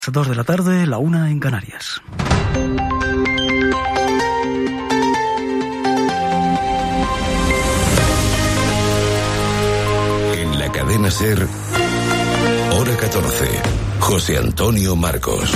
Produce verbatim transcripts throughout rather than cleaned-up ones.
Dos de la tarde, la una en Canarias. En la cadena SER, hora catorce, José Antonio Marcos.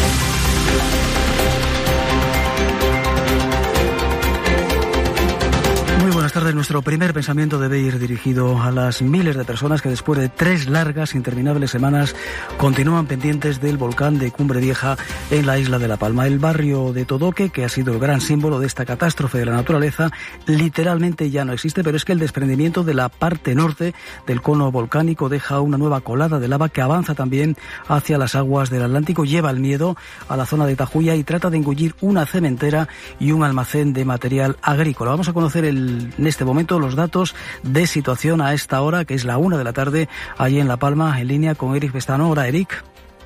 Buenas tardes. Nuestro primer pensamiento debe ir dirigido a las miles de personas que después de tres largas, interminables semanas continúan pendientes del volcán de Cumbre Vieja en la isla de La Palma. El barrio de Todoque, que ha sido el gran símbolo de esta catástrofe de la naturaleza, literalmente ya no existe, pero es que el desprendimiento de la parte norte del cono volcánico deja una nueva colada de lava que avanza también hacia las aguas del Atlántico, lleva el miedo a la zona de Tajuya y trata de engullir una cementera y un almacén de material agrícola. Vamos a conocer el en este momento los datos de situación a esta hora, que es la una de la tarde, allí en La Palma, en línea con Eric Bestano. Hola, Eric.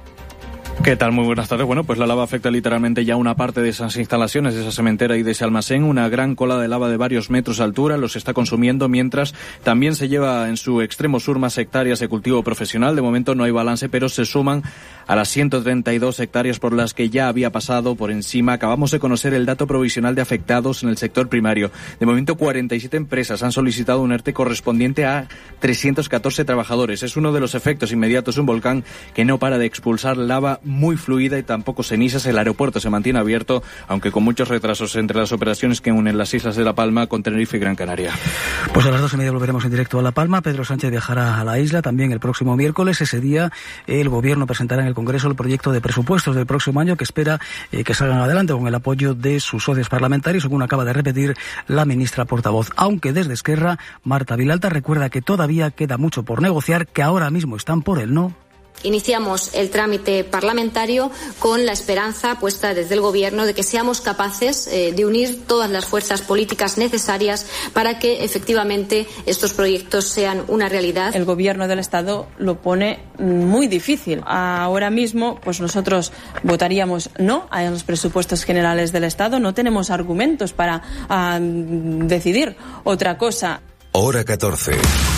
¿Qué tal? Muy buenas tardes. Bueno, pues la lava afecta literalmente ya una parte de esas instalaciones, de esa cementera y de ese almacén. Una gran cola de lava de varios metros de altura los está consumiendo, mientras también se lleva en su extremo sur más hectáreas de cultivo profesional. De momento no hay balance, pero se suman a las ciento treinta y dos hectáreas por las que ya había pasado por encima. Acabamos de conocer el dato provisional de afectados en el sector primario. De momento, cuarenta y siete empresas han solicitado un ERTE correspondiente a trescientos catorce trabajadores. Es uno de los efectos inmediatos de un volcán que no para de expulsar lava muy fluida y tampoco cenizas. El aeropuerto se mantiene abierto, aunque con muchos retrasos entre las operaciones que unen las islas de La Palma con Tenerife y Gran Canaria. Pues a las dos y media volveremos en directo a La Palma. Pedro Sánchez viajará a la isla también el próximo miércoles. Ese día el Gobierno presentará en el Congreso el proyecto de presupuestos del próximo año, que espera eh, que salgan adelante con el apoyo de sus socios parlamentarios, según acaba de repetir la ministra portavoz. Aunque desde Esquerra, Marta Vilalta recuerda que todavía queda mucho por negociar, que ahora mismo están por el no. Iniciamos el trámite parlamentario con la esperanza puesta desde el Gobierno de que seamos capaces eh, de unir todas las fuerzas políticas necesarias para que efectivamente estos proyectos sean una realidad. El Gobierno del Estado lo pone muy difícil. Ahora mismo, pues nosotros votaríamos no a los presupuestos generales del Estado. No tenemos argumentos para uh, decidir otra cosa. Hora catorce.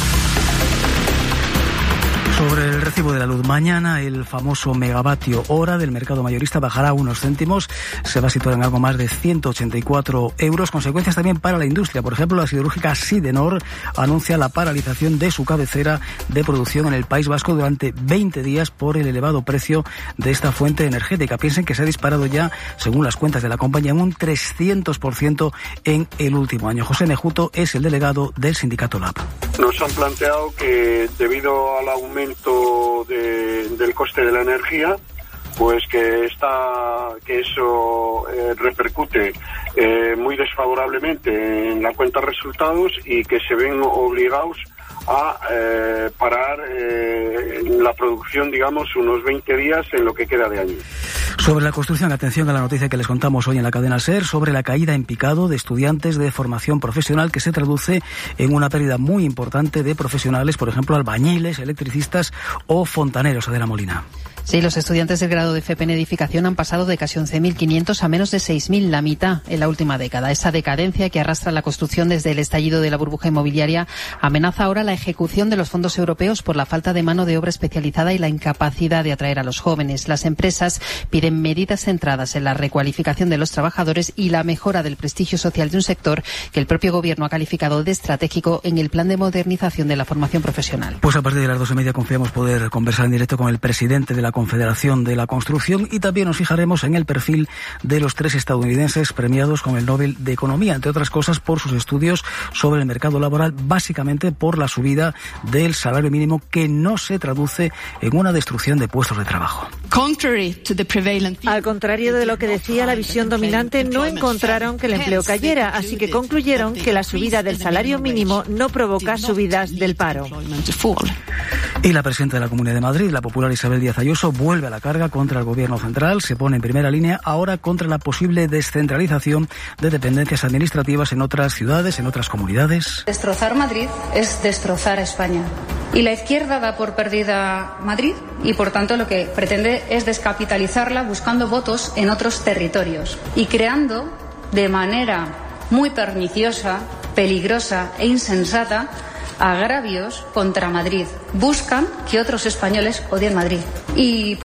Sobre el recibo de la luz, mañana el famoso megavatio hora del mercado mayorista bajará unos céntimos, se va a situar en algo más de ciento ochenta y cuatro euros. Consecuencias también para la industria. Por ejemplo, la siderúrgica Sidenor anuncia la paralización de su cabecera de producción en el País Vasco durante veinte días por el elevado precio de esta fuente energética. Piensen que se ha disparado ya, según las cuentas de la compañía, en un trescientos por ciento en el último año. José Nejuto es el delegado del sindicato L A B. Nos han planteado que debido al aumento De, del coste de la energía, pues que está que eso eh, repercute eh, muy desfavorablemente en la cuenta de resultados y que se ven obligados a eh, parar eh, la producción, digamos, unos veinte días en lo que queda de año. Sobre la construcción, atención a la noticia que les contamos hoy en la cadena SER sobre la caída en picado de estudiantes de formación profesional, que se traduce en una pérdida muy importante de profesionales, por ejemplo, albañiles, electricistas o fontaneros. Adela Molina. Sí, los estudiantes del grado de F P en edificación han pasado de casi once mil quinientos a menos de seis mil, la mitad en la última década. Esa decadencia que arrastra la construcción desde el estallido de la burbuja inmobiliaria amenaza ahora la ejecución de los fondos europeos por la falta de mano de obra especializada y la incapacidad de atraer a los jóvenes. Las empresas piden medidas centradas en la recualificación de los trabajadores y la mejora del prestigio social de un sector que el propio Gobierno ha calificado de estratégico en el plan de modernización de la formación profesional. Pues a partir de las dos y media confiamos poder conversar en directo con el presidente de la Confederación de la Construcción y también nos fijaremos en el perfil de los tres estadounidenses premiados con el Nobel de Economía, entre otras cosas por sus estudios sobre el mercado laboral, básicamente por la subida del salario mínimo que no se traduce en una destrucción de puestos de trabajo. Al contrario de lo que decía la visión dominante, no encontraron que el empleo cayera, así que concluyeron que la subida del salario mínimo no provoca subidas del paro. Y la presidenta de la Comunidad de Madrid, la popular Isabel Díaz Ayuso, vuelve a la carga contra el Gobierno central, se pone en primera línea ahora contra la posible descentralización de dependencias administrativas en otras ciudades, en otras comunidades. Destrozar Madrid es destrozar a España. Y la izquierda da por perdida Madrid y, por tanto, lo que pretende es descapitalizarla buscando votos en otros territorios y creando de manera muy perniciosa, peligrosa e insensata agravios contra Madrid. Buscan que otros españoles odien Madrid. Y